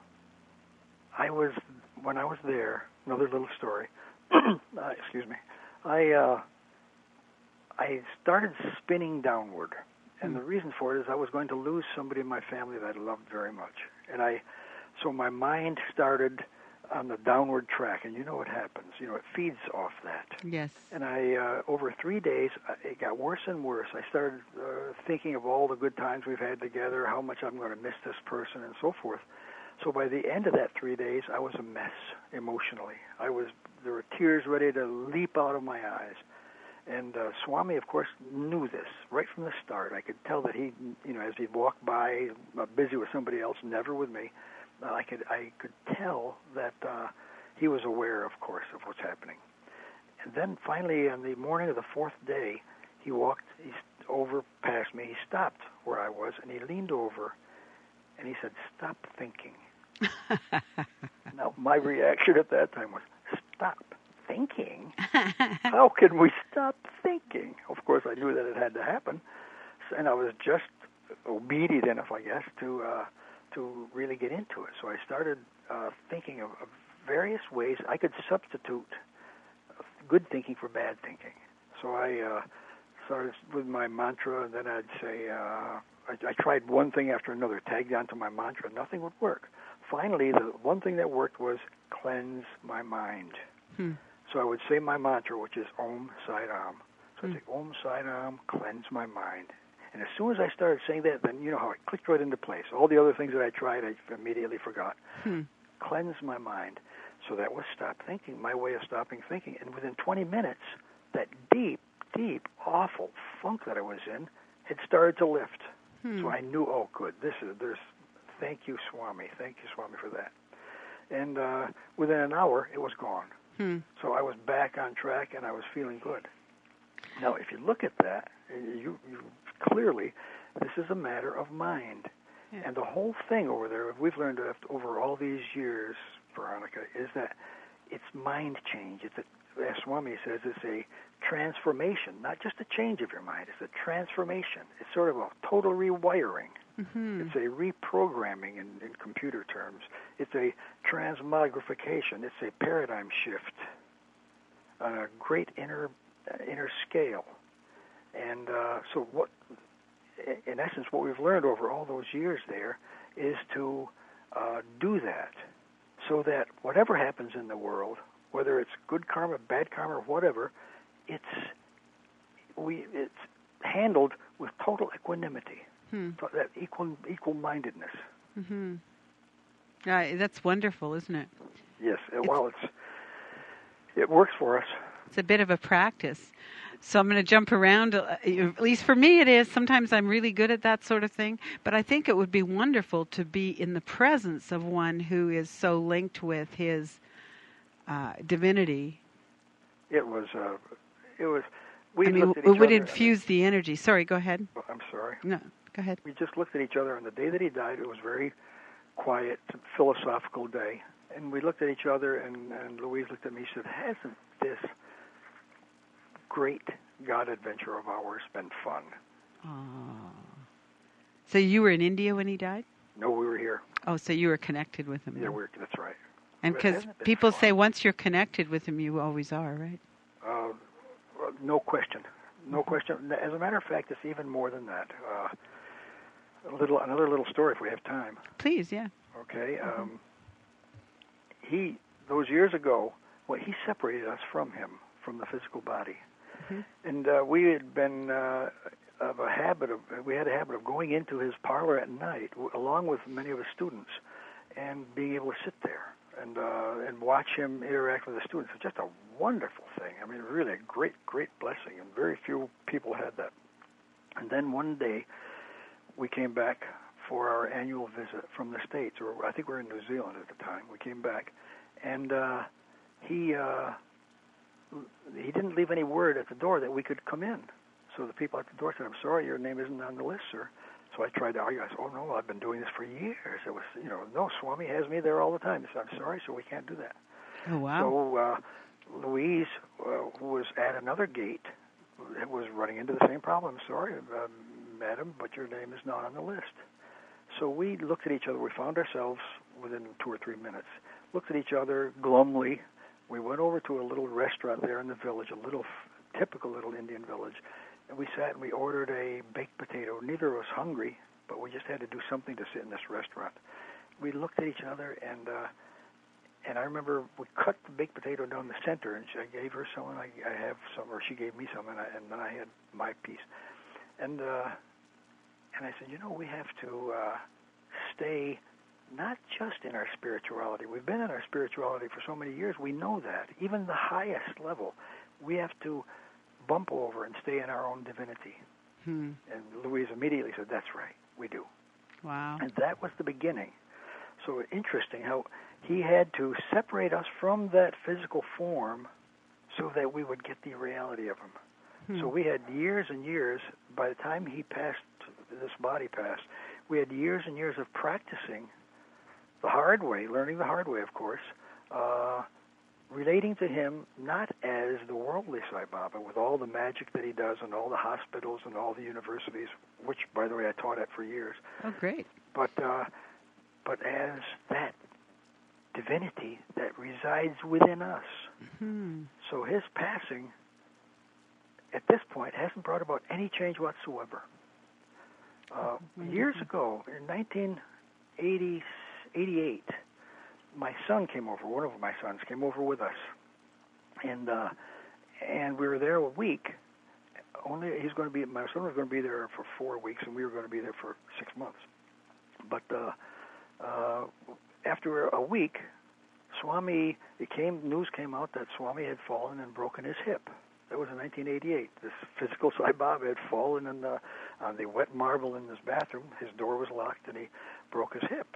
when I was there. Another little story. Excuse me. I started spinning downward, and the reason for it is I was going to lose somebody in my family that I loved very much, so my mind started on the downward track, and you know what happens. You know, it feeds off that. Yes. And over 3 days, it got worse and worse. I started thinking of all the good times we've had together, how much I'm going to miss this person, and so forth. So by the end of that 3 days, I was a mess emotionally. There were tears ready to leap out of my eyes. And Swami, of course, knew this right from the start. I could tell that he, as he'd walk by, busy with somebody else, never with me, I could tell that he was aware, of course, of what's happening. And then finally, on the morning of the 4th day, he walked over past me. He stopped where I was, and he leaned over, and he said, "Stop thinking." Now, my reaction at that time was, "Stop thinking? How can we stop thinking?" Of course, I knew that it had to happen, and I was just obedient enough, I guess, to really get into it. So I started thinking of various ways I could substitute good thinking for bad thinking. So I started with my mantra, and then I'd say, I tried one thing after another, tagged onto my mantra. Nothing would work. Finally, the one thing that worked was cleanse my mind. So I would say my mantra, which is Om Sai Ram. So I'd say, Om Sai Ram, cleanse my mind. And as soon as I started saying that, then you know how it clicked right into place. All the other things that I tried, I immediately forgot. Cleanse my mind. So that was stop thinking, my way of stopping thinking. And within 20 minutes, that deep, awful funk that I was in had started to lift. So I knew, oh, good, thank you, Swami. Thank you, Swami, for that. And within an hour, it was gone. So I was back on track, and I was feeling good. Now, if you look at that, you clearly, this is a matter of mind. Yeah. And the whole thing over there, we've learned over all these years, Veronica, is that it's mind change. As Swami says, it's a transformation, not just a change of your mind. It's a transformation. It's sort of a total rewiring. It's a reprogramming in computer terms. It's a transmogrification. It's a paradigm shift on a great inner scale. And so what, in essence, what we've learned over all those years there is to do that so that whatever happens in the world, whether it's good karma, bad karma, or whatever, it's handled with total equanimity, that equal-mindedness. That's wonderful, isn't it? Yes. Well, it works for us. It's a bit of a practice. So I'm going to jump around. At least for me it is. Sometimes I'm really good at that sort of thing. But I think it would be wonderful to be in the presence of one who is so linked with his divinity. It would infuse the energy. Sorry, go ahead. I'm sorry. No, go ahead. We just looked at each other on the day that he died. It was a very quiet, philosophical day. And we looked at each other, and Louise looked at me and said, hasn't this great God adventure of ours been fun? Oh. So you were in India when he died? No, we were here. Oh, so you were connected with him. Yeah, that's right. And because people say once you're connected with him, you always are, right? No question. No question. As a matter of fact, it's even more than that. Another little story if we have time. Please, yeah. Okay. Those years ago, he separated us from him, from the physical body. And we had been we had a habit of going into his parlor at night, along with many of his students, and being able to sit there and watch him interact with the students. It's just a wonderful thing. I mean, really a great, great blessing, and very few people had that. And then one day, we came back for our annual visit from the States, or I think we were in New Zealand at the time. We came back, and he didn't leave any word at the door that we could come in. So the people at the door said, "I'm sorry, your name isn't on the list, sir." So I tried to argue. I said, "Oh, no, I've been doing this for years. It was, no, Swami has me there all the time." He said, "I'm sorry, so we can't do that." Oh, wow. So Louise, who was at another gate, was running into the same problem. "Sorry, madam, but your name is not on the list." So we looked at each other. We found ourselves within 2 or 3 minutes. Looked at each other glumly. We went over to a little restaurant there in the village, a typical little Indian village. And we sat and we ordered a baked potato. Neither of us hungry, but we just had to do something to sit in this restaurant. We looked at each other, and I remember we cut the baked potato down the center, and I gave her some, and I have some, or she gave me some, and then I had my piece. And I said, we have to stay not just in our spirituality. We've been in our spirituality for so many years. We know that. Even the highest level, we have to bump over and stay in our own divinity. And Louise immediately said, "That's right, we do." Wow. And that was the beginning. So interesting how he had to separate us from that physical form so that we would get the reality of him. So we had years and years, by the time he passed, this body passed, we had years and years of practicing the hard way, learning the hard way, of course, relating to him not as the worldly Sai Baba with all the magic that he does and all the hospitals and all the universities, which, by the way, I taught at for years. Oh, great. But as that divinity that resides within us. So his passing, at this point, hasn't brought about any change whatsoever. Years ago, in 1988, my son came over. One of my sons came over with us, and we were there a week. My son was going to be there for 4 weeks, and we were going to be there for 6 months. But after a week, news came out that Swami had fallen and broken his hip. That was in 1988. This physical Sai Baba had fallen on the wet marble in his bathroom. His door was locked, and he broke his hip.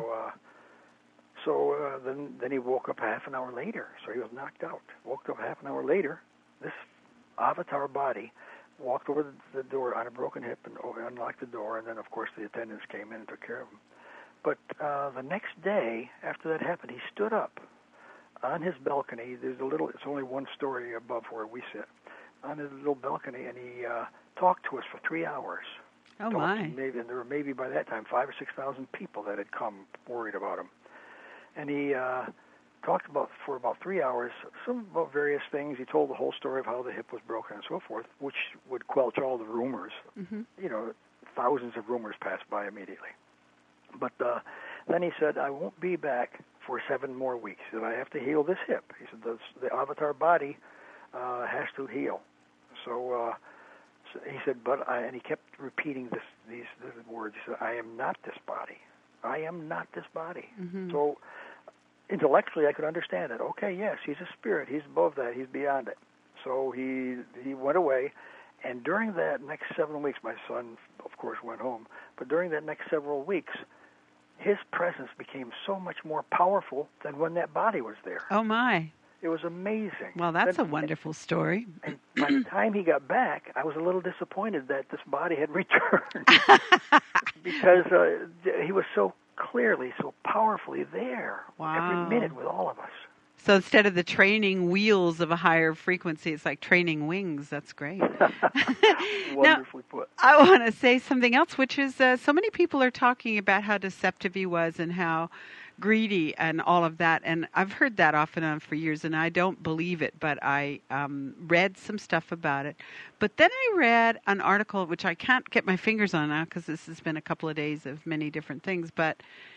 So then he woke up half an hour later. So he was knocked out. Woke up half an hour later. This avatar body walked over the door on a broken hip and unlocked the door. And then, of course, the attendants came in and took care of him. But the next day, after that happened, he stood up on his balcony. It's only one story above where we sit, on his little balcony, and he talked to us for 3 hours. Oh, my. And there were maybe by that time 5,000 or 6,000 people that had come worried about him. And he talked for about 3 hours, about various things. He told the whole story of how the hip was broken and so forth, which would quelch all the rumors. Thousands of rumors passed by immediately. But then he said, "I won't be back for 7 more weeks. He said, I have to heal this hip." He said, the avatar body has to heal. So he said, and he kept repeating these words. He said, "I am not this body. I am not this body." So intellectually, I could understand it. Okay, yes, he's a spirit. He's above that. He's beyond it. So he went away. And during that next 7 weeks, my son, of course, went home. But during that next several weeks, his presence became so much more powerful than when that body was there. Oh, my. It was amazing. Well, that's a wonderful story. And by the time he got back, I was a little disappointed that this body had returned. Because he was so clearly, so powerfully there. Wow. Every minute with all of us. So instead of the training wheels of a higher frequency, it's like training wings. That's great. Wonderfully put. I want to say something else, which is so many people are talking about how deceptive he was and how greedy and all of that. And I've heard that off and on for years, and I don't believe it, but I read some stuff about it. But then I read an article, which I can't get my fingers on now because this has been a couple of days of many different things, but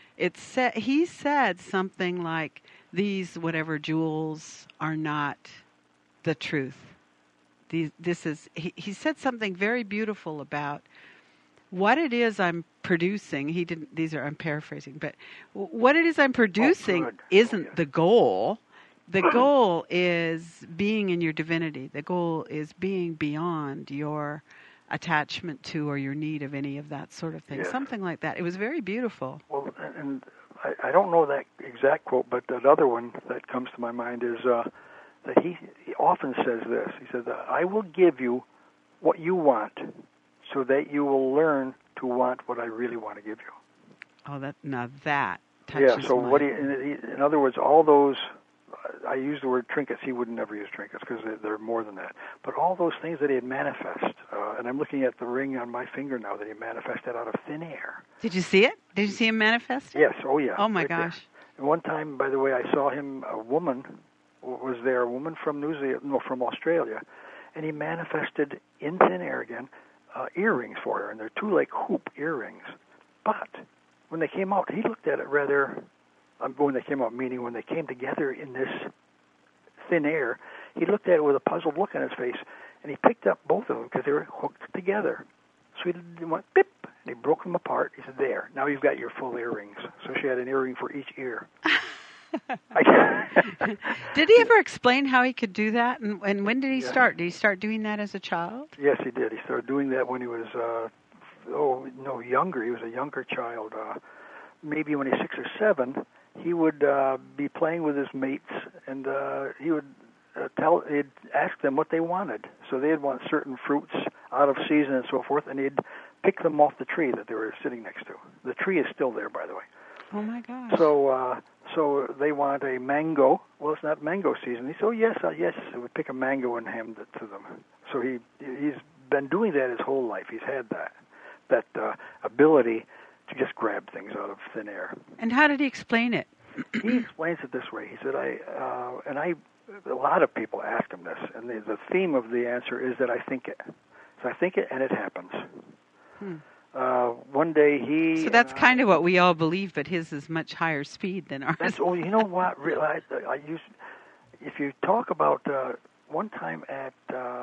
he said something like, these whatever jewels are not the truth. He said something very beautiful about what it is I'm producing. I'm paraphrasing, but what it is I'm producing isn't the goal. the goal is being in your divinity. The goal is being beyond your attachment to or your need of any of that sort of thing. Yes. Something like that. It was very beautiful. Well, and I don't know that exact quote, but that other one that comes to my mind is that he often says this. He says, I will give you what you want so that you will learn to want what I really want to give you. Oh, that touches Yeah, so my... what in other words, all those, I use the word trinkets, he would never use trinkets because they're more than that, but all those things that he had manifest, and I'm looking at the ring on my finger now that he manifested out of thin air. Did you see it? Did you see him manifest it? Yes, oh yeah. Oh my right gosh. there. And one time, by the way, I saw him, a woman from from Australia, and he manifested in thin air again earrings for her, and they're two like hoop earrings. But when they came out, he looked at it rather, when they came out, meaning when they came together in this thin air, he looked at it with a puzzled look on his face, and he picked up both of them because they were hooked together. So he went, beep, and he broke them apart. He said, there, now you've got your full earrings. So she had an earring for each ear. Did he ever explain how he could do that? And when did he start? Did he start doing that as a child? Yes, he did. He started doing that when he was, younger. He was a younger child. Maybe when he was 6 or 7, he would be playing with his mates, and he would he'd ask them what they wanted. So they'd want certain fruits out of season and so forth, and he'd pick them off the tree that they were sitting next to. The tree is still there, by the way. Oh my gosh. So they want a mango. Well, it's not mango season. He said, oh, yes. He would pick a mango and hand it to them. So he's been doing that his whole life. He's had that ability to just grab things out of thin air. And how did he explain it? He explains it this way. He said, a lot of people asked him this, and the theme of the answer is that I think it. So I think it, and it happens. One day he... So that's kind of what we all believe, but his is much higher speed than ours. You know what? If you talk about one time at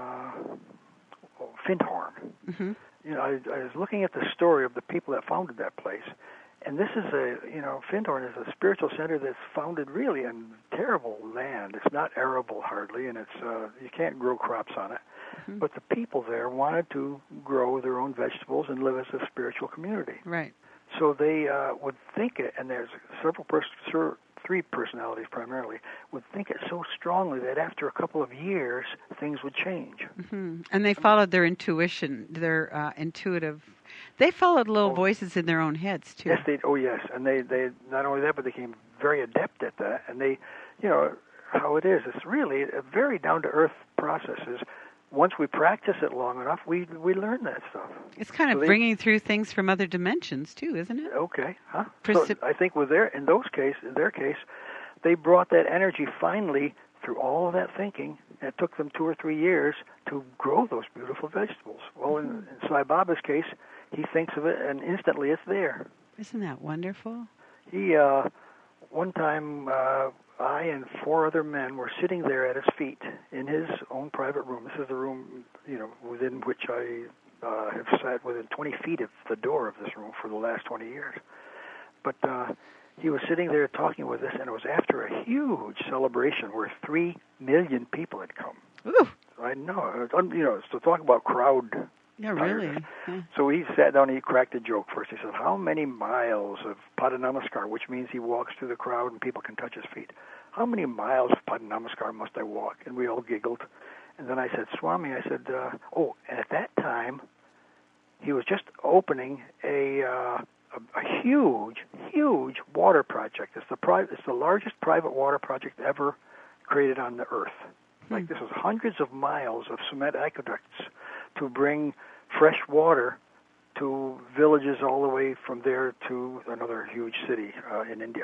Findhorn, I was looking at the story of the people that founded that place, and this is Findhorn is a spiritual center that's founded really in terrible land. It's not arable hardly, and it's you can't grow crops on it. But the people there wanted to grow their own vegetables and live as a spiritual community. Right. So they would think it, and there's three personalities primarily, would think it so strongly that after a couple of years, things would change. And they followed their intuition, their intuitive... They followed little voices in their own heads, too. Yes, and they not only that, but they became very adept at that. And they, how it is, it's really a very down-to-earth process. Once we practice it long enough, we learn that stuff. It's kind of bringing through things from other dimensions, too, isn't it? Okay, So I think in their case, they brought that energy finally through all of that thinking. And it took them 2 or 3 years to grow those beautiful vegetables. Well, in Sai Baba's case, he thinks of it, and instantly it's there. Isn't that wonderful? He, one time... I and 4 other men were sitting there at his feet in his own private room. This is the room, within which I have sat within 20 feet of the door of this room for the last 20 years. But he was sitting there talking with us, and it was after a huge celebration where 3 million people had come. Ooh. I know, so talk about crowd. Yeah, really. Yeah. So he sat down and he cracked a joke first. He said, how many miles of Padanamaskar, which means he walks through the crowd and people can touch his feet, how many miles of Padanamaskar must I walk? And we all giggled. And then I said, Swami, and at that time, he was just opening a huge, huge water project. It's the largest private water project ever created on the earth. Like this is hundreds of miles of cement aqueducts to bring fresh water to villages all the way from there to another huge city in India.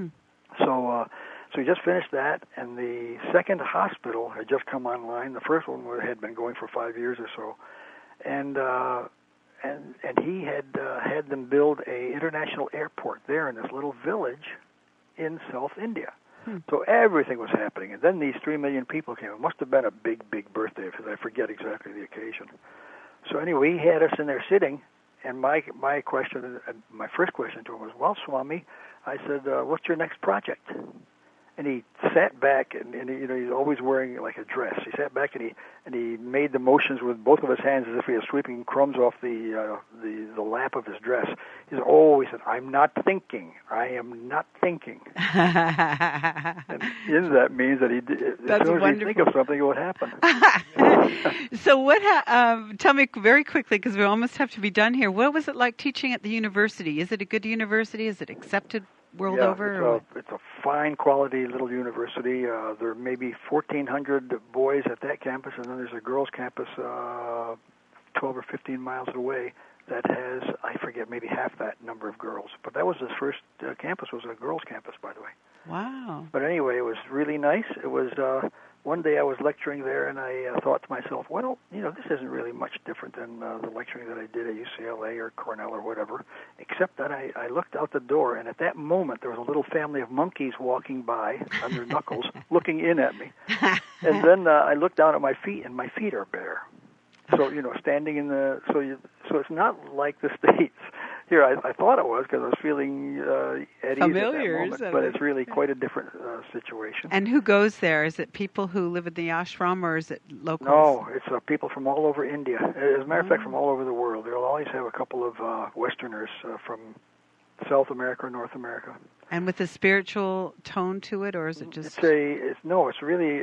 So he just finished that, and the second hospital had just come online. The first one had been going for 5 years or so, and he had them build a international airport there in this little village in South India. So everything was happening, and then these 3 million people came. It must have been a big, big birthday, because I forget exactly the occasion. So anyway, he had us in there sitting, and my first question to him was, well, Swami, I said, what's your next project? and he sat back, and he's always wearing like a dress. He sat back and he made the motions with both of his hands as if he was sweeping crumbs off the lap of his dress. He said, "I'm not thinking. I am not thinking." And in that means that as soon as he think of something, it would happen. So tell me very quickly, because we almost have to be done here. What was it like teaching at the university? Is it a good university? Is it accepted world over? It's a fine quality little university. There are maybe 1,400 boys at that campus, and then there's a girls' campus 12 or 15 miles away that has, I forget, maybe half that number of girls. But that was his first campus, was a girls' campus, by the way. Wow. But anyway, it was really nice. It was one day I was lecturing there, and I thought to myself, well, this isn't really much different than the lecturing that I did at UCLA or Cornell or whatever, except that I looked out the door, and at that moment there was a little family of monkeys walking by on their knuckles, looking in at me. And then I looked down at my feet, and my feet are bare. So, standing in so it's not like the States. Here, I thought it was because I was feeling at ease at that moment, but it's really quite a different situation. And who goes there? Is it people who live in the ashram, or is it locals? No, it's people from all over India. As a matter of fact, from all over the world. They'll always have a couple of Westerners from South America or North America. And with a spiritual tone to it, or is it just? It's really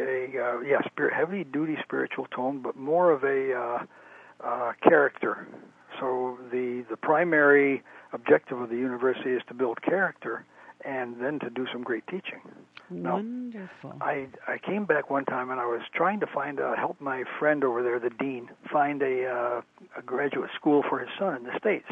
a heavy duty spiritual tone, but more of a character. So the primary objective of the university is to build character, and then to do some great teaching. Wonderful. Now, I came back one time, and I was trying to help my friend over there, the dean, find a graduate school for his son in the States.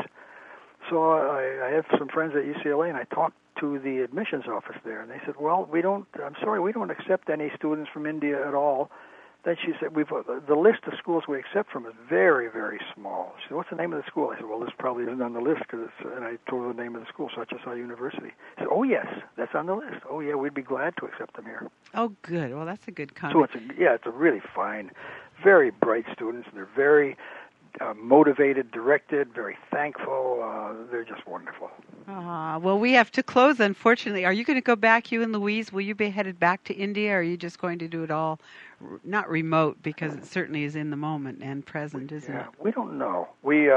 So I have some friends at UCLA, and I talked to the admissions office there, and they said, well, we don't accept any students from India at all. Then she said, the list of schools we accept from is very, very small. She said, what's the name of the school? I said, well, this probably isn't on the list, and I told her the name of the school, Satyasai University. She said, oh, yes, that's on the list. Oh, yeah, we'd be glad to accept them here. Oh, good. Well, that's a good comment. So it's a really fine, very bright students. They're very motivated, directed, very thankful. They're just wonderful. Well, we have to close, unfortunately. Are you going to go back, you and Louise? Will you be headed back to India, or are you just going to do it all, not remote, because it certainly is in the moment and present, isn't it? We don't know.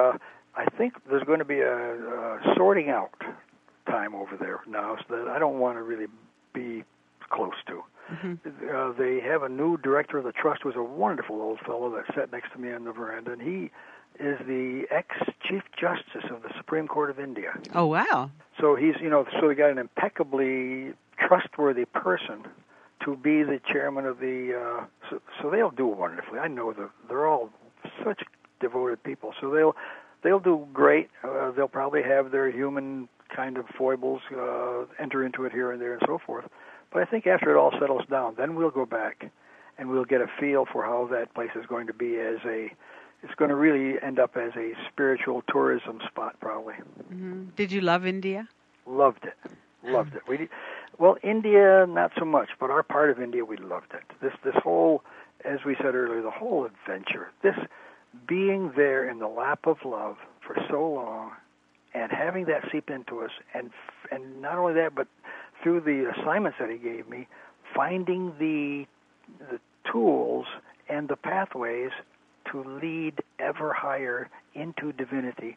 I think there's going to be a sorting out time over there now, so that I don't want to really be close to. Mm-hmm. They have a new director of the trust, who's a wonderful old fellow that sat next to me on the veranda, and he is the ex-Chief Justice of the Supreme Court of India. Oh, wow. So he's, so we got an impeccably trustworthy person to be the chairman of the, so they'll do wonderfully. I know they're all such devoted people, so they'll do great. They'll probably have their human kind of foibles enter into it here and there and so forth. But I think after it all settles down, then we'll go back and we'll get a feel for how that place is going to be it's going to really end up as a spiritual tourism spot, probably. Mm-hmm. Did you love India? Loved it. Well, India, not so much, but our part of India, we loved it. This whole, as we said earlier, the whole adventure, this being there in the lap of love for so long and having that seep into us, and not only that, but through the assignments that he gave me, finding the tools and the pathways to lead ever higher into divinity.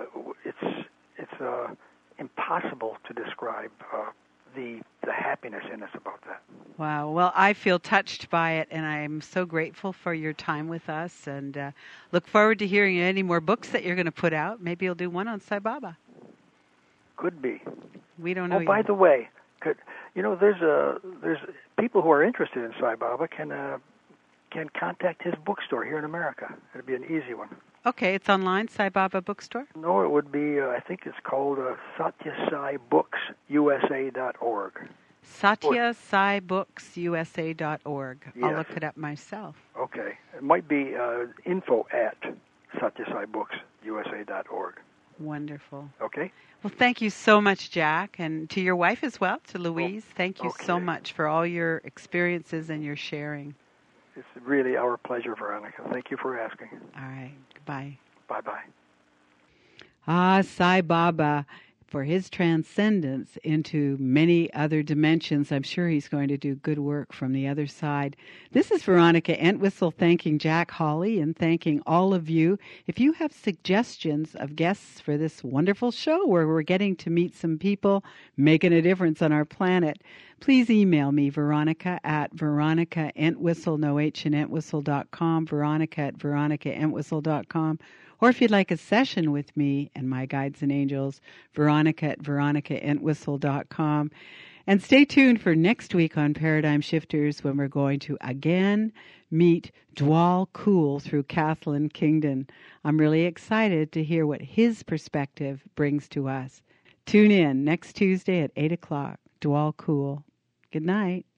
It's impossible to describe the happiness in us about that. Wow. Well, I feel touched by it, and I'm so grateful for your time with us, and look forward to hearing any more books that you're going to put out. Maybe you'll do one on Sai Baba. Could be. We don't know yet. By the way, there's people who are interested in Sai Baba can contact his bookstore here in America. It'd be an easy one. Okay, it's online, Sai Baba Bookstore? No, it would be, I think it's called SatyasaiBooksUSA.org. SatyasaiBooksUSA.org. Yes. I'll look it up myself. Okay. It might be info@SatyasaiBooksUSA.org. Wonderful. Okay. Well, thank you so much, Jack, and to your wife as well, to Louise. Thank you so much for all your experiences and your sharing. It's really our pleasure, Veronica. Thank you for asking. All right. Goodbye. Bye-bye. Sai Baba. for his transcendence into many other dimensions. I'm sure he's going to do good work from the other side. This is Veronica Entwistle thanking Jack Hawley and thanking all of you. If you have suggestions of guests for this wonderful show where we're getting to meet some people making a difference on our planet, please email me, Veronica at VeronicaEntwistle, no H in Entwistle.com, Veronica at VeronicaEntwistle.com. Or if you'd like a session with me and my guides and angels, Veronica at VeronicaEntwistle.com. And stay tuned for next week on Paradigm Shifters when we're going to again meet Dwal Khul through Kathleen Kingdon. I'm really excited to hear what his perspective brings to us. Tune in next Tuesday at 8 o'clock. Dwal Khul. Good night.